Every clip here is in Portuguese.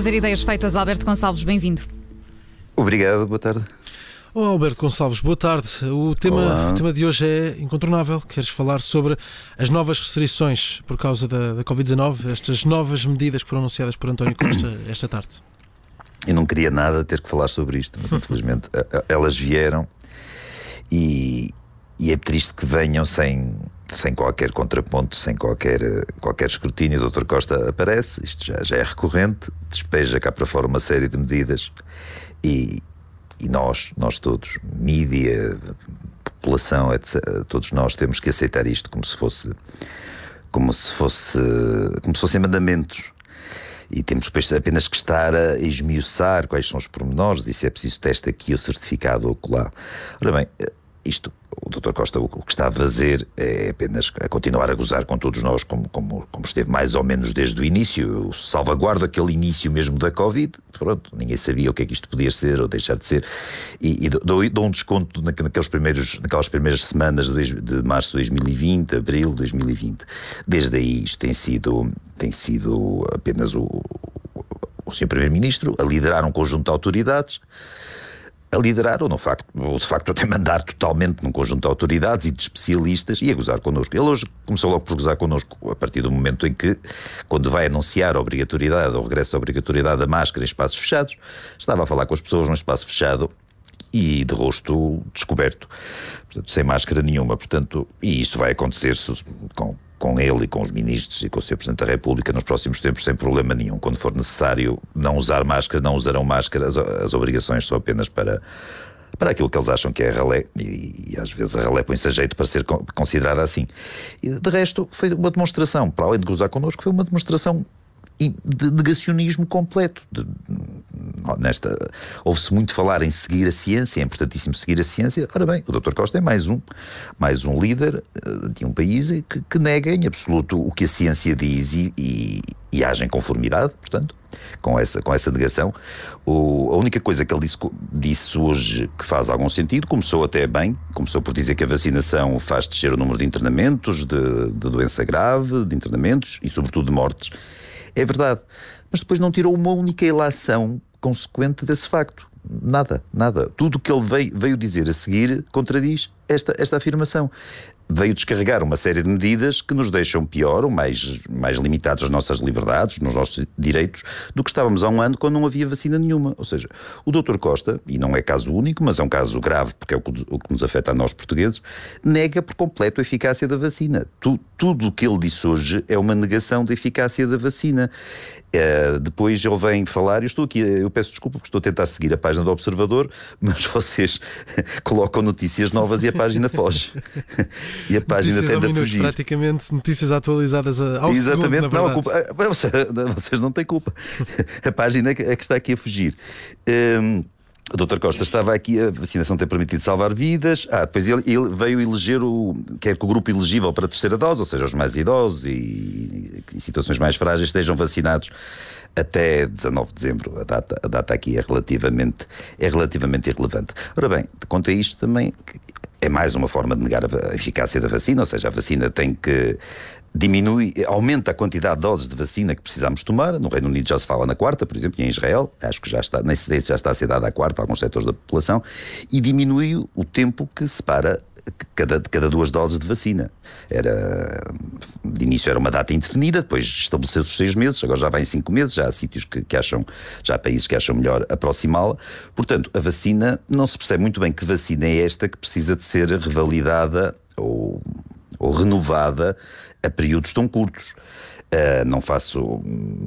Fazer Ideias Feitas. Alberto Gonçalves, bem-vindo. Obrigado, boa tarde. Olá, Alberto Gonçalves, boa tarde. O tema de hoje é incontornável. Queres falar sobre as novas restrições por causa da Covid-19, estas novas medidas que foram anunciadas por António Costa esta tarde? Eu não queria nada ter que falar sobre isto, mas infelizmente elas vieram e é triste que venham sem qualquer contraponto, sem qualquer escrutínio. O Dr. Costa aparece, isto já é recorrente, despeja cá para fora uma série de medidas e nós todos, mídia, população, etc., todos nós temos que aceitar isto como se fossem mandamentos. E temos apenas que estar a esmiuçar quais são os pormenores e se é preciso teste aqui ou certificado ou acolá. Ora bem, isto, o Dr. Costa o que está a fazer é apenas a continuar a gozar com todos nós, como esteve mais ou menos desde o início. Eu salvaguardo aquele início mesmo da Covid. Pronto, ninguém sabia o que é que isto podia ser ou deixar de ser. E dou um desconto naquelas primeiras semanas de março de 2020, abril de 2020. Desde aí isto tem sido apenas o Sr. Primeiro-Ministro a liderar um conjunto de autoridades, a liderar ou de facto até mandar totalmente num conjunto de autoridades e de especialistas e a gozar connosco. Ele hoje começou logo por gozar connosco a partir do momento em que, quando vai anunciar a obrigatoriedade, ou regresso à obrigatoriedade da máscara em espaços fechados, estava a falar com as pessoas num espaço fechado e de rosto descoberto, portanto, sem máscara nenhuma. Portanto, e isso vai acontecer com ele e com os ministros e com o Sr. Presidente da República nos próximos tempos, sem problema nenhum. Quando for necessário não usar máscara, não usarão máscara. As obrigações são apenas para aquilo que eles acham que é ralé, e às vezes a ralé põe-se a jeito para ser considerada assim. E, de resto, foi uma demonstração, para além de gozar connosco, foi uma demonstração de negacionismo completo. Ouve-se muito falar em seguir a ciência, é importantíssimo seguir a ciência. Ora bem, o Dr. Costa é mais um líder de um país que nega em absoluto o que a ciência diz e age em conformidade, portanto, com essa negação. A única coisa que ele disse hoje que faz algum sentido, começou até bem, começou por dizer que a vacinação faz descer o número de internamentos, de doença grave, de internamentos e sobretudo de mortes. É verdade, mas depois não tirou uma única ilação consequente desse facto. Nada. Tudo o que ele veio dizer a seguir contradiz esta afirmação. Veio descarregar uma série de medidas que nos deixam pior ou mais limitados nas nossas liberdades, nos nossos direitos, do que estávamos há um ano quando não havia vacina nenhuma. Ou seja, o Dr. Costa, e não é caso único, mas é um caso grave porque é o que nos afeta a nós portugueses, nega por completo a eficácia da vacina. Tudo o que ele disse hoje é uma negação da eficácia da vacina. Depois ele vem falar, eu peço desculpa porque estou a tentar seguir a página do Observador, mas vocês colocam notícias novas e a página foge. E a página tende a fugir. Praticamente notícias atualizadas ao Exatamente, segundo, na verdade. Vocês não têm culpa. A página é que está aqui a fugir. O Dr. Costa estava aqui, a vacinação tem permitido salvar vidas. Depois ele veio eleger quer que o grupo elegível para a terceira dose, ou seja, os mais idosos e em situações mais frágeis, estejam vacinados até 19 de dezembro. A data aqui é relativamente irrelevante. Ora bem, quanto a isto também, é mais uma forma de negar a eficácia da vacina, ou seja, a vacina tem que aumenta a quantidade de doses de vacina que precisamos tomar. No Reino Unido já se fala na quarta, por exemplo, e em Israel, acho que já está, nem sei se já está a ser dada a quarta a alguns setores da população, e diminui o tempo que separa cada duas doses de vacina. De início era uma data indefinida, depois estabeleceu-se os 6 meses, agora já vai em 5 meses, já há sítios já há países que acham melhor aproximá-la. Portanto, a vacina, não se percebe muito bem que vacina é esta que precisa de ser revalidada ou renovada a períodos tão curtos. Não faço...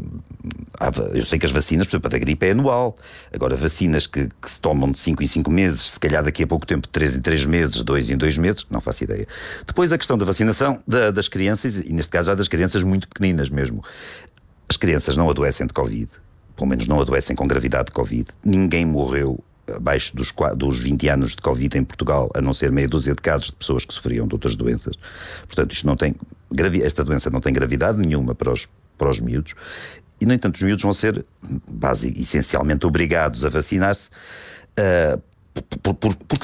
Eu sei que as vacinas, por exemplo, a da gripe é anual. Agora, vacinas que se tomam de 5 em 5 meses, se calhar daqui a pouco tempo, de 3 em 3 meses, 2 em 2 meses, não faço ideia. Depois a questão da vacinação das crianças, e neste caso já das crianças muito pequeninas mesmo. As crianças não adoecem de Covid, pelo menos não adoecem com gravidade de Covid. Ninguém morreu abaixo dos 20 anos de Covid em Portugal, a não ser meia dúzia de casos de pessoas que sofriam de outras doenças. Portanto, esta doença não tem gravidade nenhuma para os miúdos, e, no entanto, os miúdos vão ser essencialmente obrigados a vacinar-se porque sim.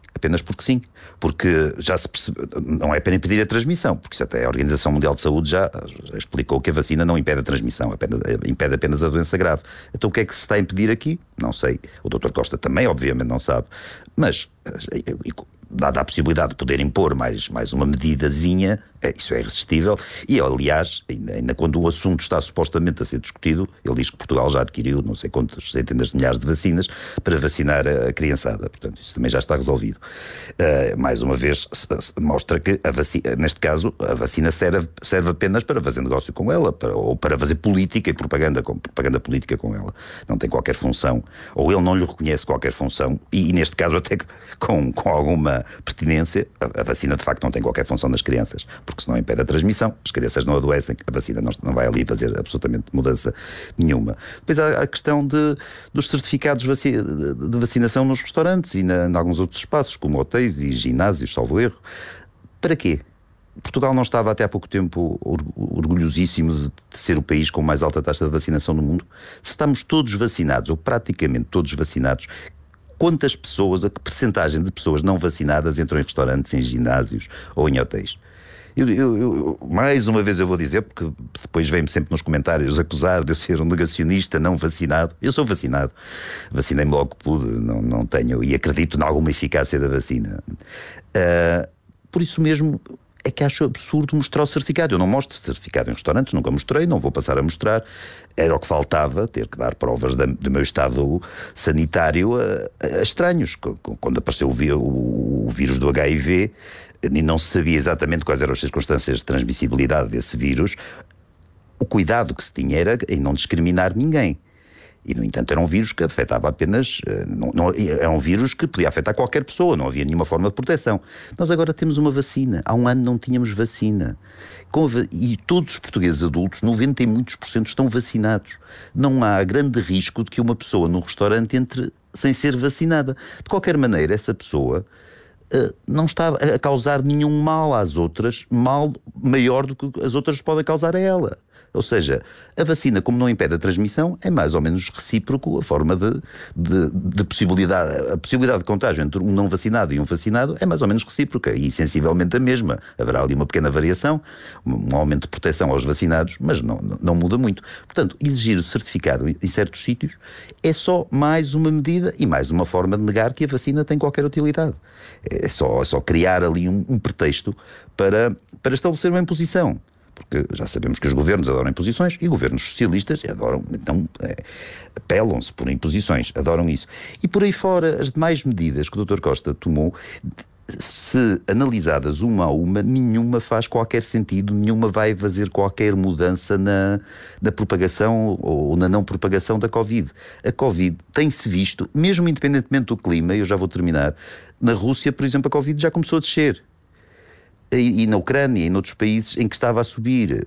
apenas porque sim, porque já se percebe, não é para impedir a transmissão, porque isso até a Organização Mundial de Saúde já explicou que a vacina não impede a transmissão, impede apenas a doença grave. Então o que é que se está a impedir aqui? Não sei. O Dr. Costa também obviamente não sabe, mas dada a possibilidade de poder impor mais uma medidazinha, isso é irresistível. E aliás, ainda quando o assunto está supostamente a ser discutido, ele diz que Portugal já adquiriu não sei quantas centenas de milhares de vacinas para vacinar a criançada. Portanto, isso também já está resolvido. Mais uma vez mostra que neste caso a vacina serve apenas para fazer negócio com ela, ou para fazer política e propaganda política com ela. Não tem qualquer função, ou ele não lhe reconhece qualquer função, e neste caso até com alguma pertinência. A vacina de facto não tem qualquer função nas crianças, porque senão impede a transmissão, as crianças não adoecem, a vacina não vai ali fazer absolutamente mudança nenhuma. Depois há a questão dos certificados de vacinação nos restaurantes e em alguns outros espaços, como hotéis e ginásios, salvo erro. Para quê? Portugal não estava até há pouco tempo orgulhosíssimo de ser o país com mais alta taxa de vacinação no mundo? Se estamos todos vacinados, ou praticamente todos vacinados, quantas pessoas, a que percentagem de pessoas não vacinadas entram em restaurantes, em ginásios ou em hotéis? Eu mais uma vez eu vou dizer, porque depois vem-me sempre nos comentários acusar de eu ser um negacionista não vacinado. Eu sou vacinado, vacinei-me logo que pude, não tenho, e acredito em alguma eficácia da vacina. Por isso mesmo é que acho absurdo mostrar o certificado. Eu não mostro certificado em restaurantes, nunca mostrei, não vou passar a mostrar. Era o que faltava, ter que dar provas do meu estado sanitário a estranhos. Quando apareceu o vírus do HIV, e não se sabia exatamente quais eram as circunstâncias de transmissibilidade desse vírus, o cuidado que se tinha era em não discriminar ninguém. E, no entanto, era um vírus que afetava apenas... Era um vírus que podia afetar qualquer pessoa, não havia nenhuma forma de proteção. Nós agora temos uma vacina. Há um ano não tínhamos vacina. E todos os portugueses adultos, 90 e muitos por cento, estão vacinados. Não há grande risco de que uma pessoa no restaurante entre sem ser vacinada. De qualquer maneira, essa pessoa não está a causar nenhum mal às outras, mal maior do que as outras podem causar a ela. Ou seja, a vacina, como não impede a transmissão, é mais ou menos recíproco a forma de possibilidade. A possibilidade de contágio entre um não vacinado e um vacinado é mais ou menos recíproca e sensivelmente a mesma. Haverá ali uma pequena variação, um aumento de proteção aos vacinados, mas não muda muito. Portanto, exigir o certificado em certos sítios é só mais uma medida e mais uma forma de negar que a vacina tem qualquer utilidade. É só criar ali um pretexto para estabelecer uma imposição. Porque já sabemos que os governos adoram imposições e governos socialistas adoram, então apelam-se por imposições, adoram isso. E por aí fora, as demais medidas que o Dr. Costa tomou, se analisadas uma a uma, nenhuma faz qualquer sentido, nenhuma vai fazer qualquer mudança na propagação ou na não propagação da Covid. A Covid tem-se visto, mesmo independentemente do clima, eu já vou terminar, na Rússia, por exemplo, a Covid já começou a descer. E na Ucrânia e noutros países em que estava a subir.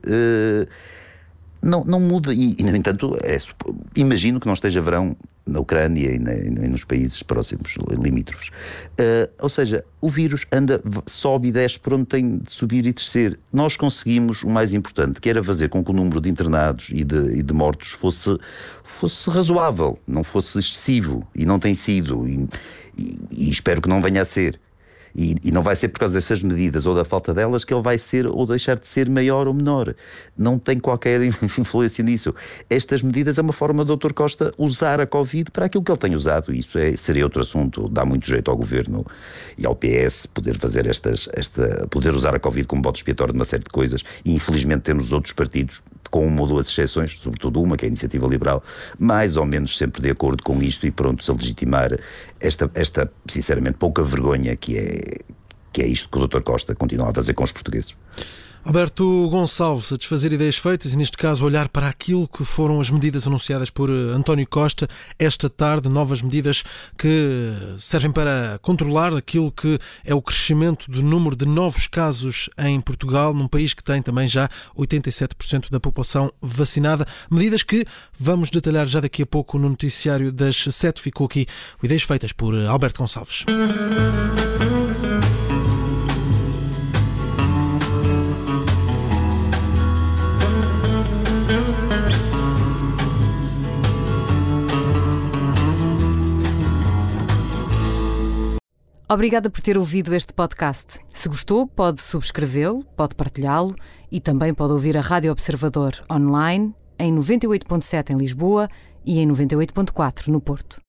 Não muda. E no entanto, imagino que não esteja verão na Ucrânia e nos países próximos, limítrofes. Ou seja, o vírus sobe e desce por onde tem de subir e descer. Nós conseguimos o mais importante, que era fazer com que o número de internados e de mortos fosse razoável, não fosse excessivo. E não tem sido. E espero que não venha a ser. E não vai ser por causa dessas medidas ou da falta delas que ele vai ser ou deixar de ser maior ou menor. Não tem qualquer influência nisso. Estas medidas é uma forma do Dr. Costa usar a Covid para aquilo que ele tem usado. Isso seria outro assunto. Dá muito jeito ao Governo e ao PS poder fazer poder usar a Covid como bode expiatório de uma série de coisas. E infelizmente temos outros partidos, com uma ou duas exceções, sobretudo uma, que é a Iniciativa Liberal, mais ou menos sempre de acordo com isto e prontos a legitimar esta sinceramente, pouca vergonha que é isto que o Dr. Costa continua a fazer com os portugueses. Alberto Gonçalves, a desfazer ideias feitas e, neste caso, olhar para aquilo que foram as medidas anunciadas por António Costa esta tarde, novas medidas que servem para controlar aquilo que é o crescimento do número de novos casos em Portugal, num país que tem também já 87% da população vacinada. Medidas que vamos detalhar já daqui a pouco no noticiário das 7. Ficou aqui o Ideias Feitas por Alberto Gonçalves. Obrigada por ter ouvido este podcast. Se gostou, pode subscrevê-lo, pode partilhá-lo e também pode ouvir a Rádio Observador online em 98.7 em Lisboa e em 98.4 no Porto.